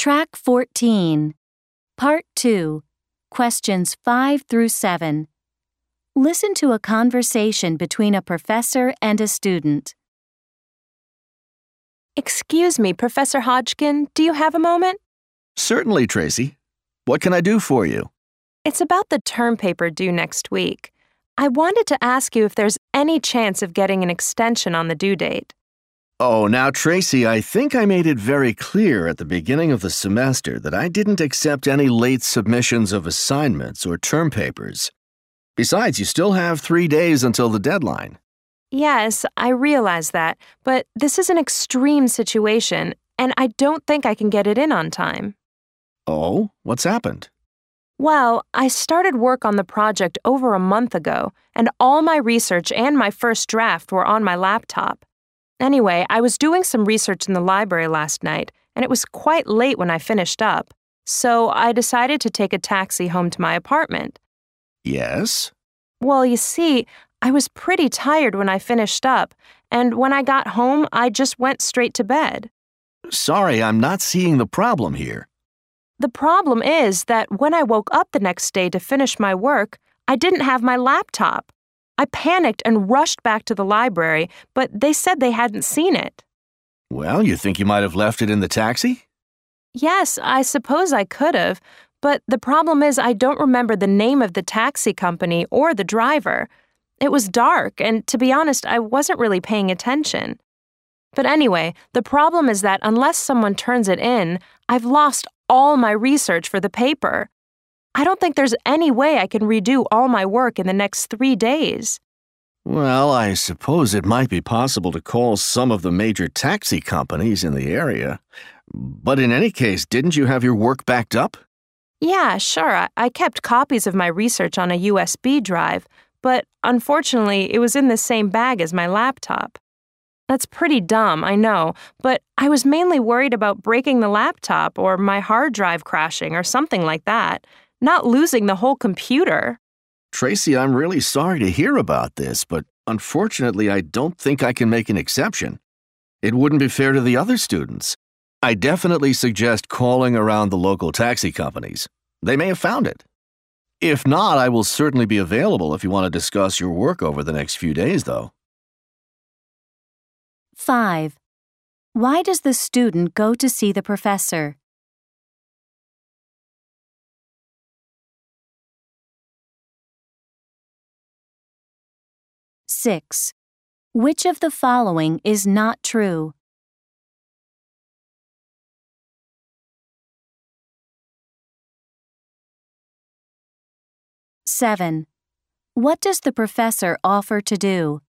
Track 14, Part 2, Questions 5 through 7. Listen to a conversation between a professor and a student. Excuse me, Professor Hodgkin, do you have a moment? Certainly, Tracy. What can I do for you? It's about the term paper due next week. I wanted to ask you if there's any chance of getting an extension on the due date. Oh, now, Tracy, I think I made it very clear at the beginning of the semester that I didn't accept any late submissions of assignments or term papers. Besides, you still have 3 days until the deadline. Yes, I realize that, but this is an extreme situation, and I don't think I can get it in on time. Oh, what's happened? Well, I started work on the project over a month ago, and all my research and my first draft were on my laptop. Anyway, I was doing some research in the library last night, and it was quite late when I finished up, so I decided to take a taxi home to my apartment. Yes? Well, you see, I was pretty tired when I finished up, and when I got home, I just went straight to bed. Sorry, I'm not seeing the problem here. The problem is that when I woke up the next day to finish my work, I didn't have my laptop. I panicked and rushed back to the library, but they said they hadn't seen it. Well, you think you might have left it in the taxi? Yes, I suppose I could have, but the problem is I don't remember the name of the taxi company or the driver. It was dark, and to be honest, I wasn't really paying attention. But anyway, the problem is that unless someone turns it in, I've lost all my research for the paper. I don't think there's any way I can redo all my work in the next 3 days. Well, I suppose it might be possible to call some of the major taxi companies in the area. But in any case, didn't you have your work backed up? Yeah, sure. I kept copies of my research on a USB drive, but unfortunately, it was in the same bag as my laptop. That's pretty dumb, I know, but I was mainly worried about breaking the laptop or my hard drive crashing or something like that, not losing the whole computer. Tracy, I'm really sorry to hear about this, but unfortunately, I don't think I can make an exception. It wouldn't be fair to the other students. I definitely suggest calling around the local taxi companies. They may have found it. If not, I will certainly be available if you want to discuss your work over the next few days, though. 5. Why does the student go to see the professor? 6. Which of the following is not true? 7. What does the professor offer to do?